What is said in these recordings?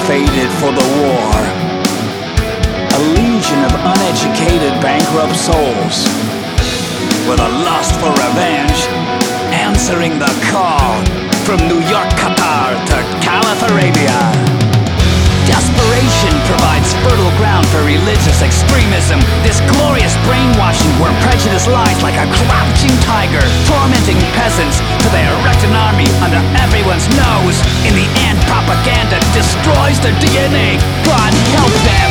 fated for the war. A legion of uneducated, bankrupt souls with a lust for revenge, answering the call from New York, Qatar to Caliph Arabia. Desperation provides fertile ground for religious extremism. This glorious brainwashing where prejudice lies like a crouching tiger, tormenting peasants till they erect an army under everyone's nose. In the end, propaganda destroys their DNA. God help them!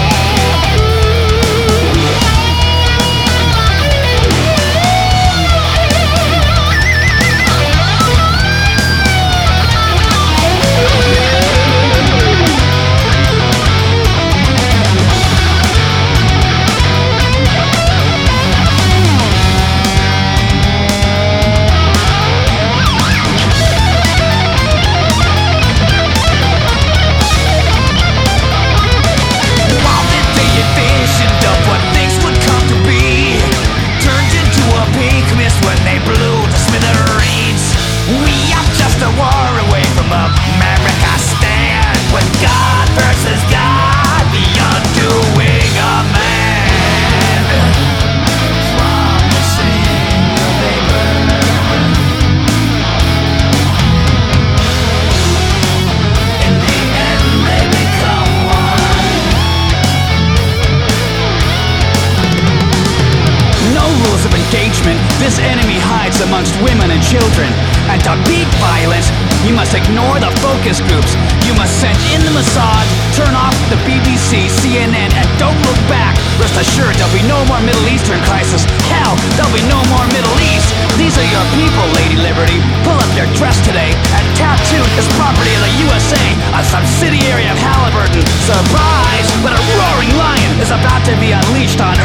This enemy hides amongst women and children. And to beat violence, you must ignore the focus groups. You must send in the Mossad, turn off the BBC, CNN, and don't look back. Rest assured, there'll be no more Middle Eastern crisis. Hell, there'll be no more Middle East. These are your people, Lady Liberty. Pull up your dress today, and tattooed is property of the USA, a subsidiary of Halliburton. Surprise! But a roaring lion is about to be unleashed on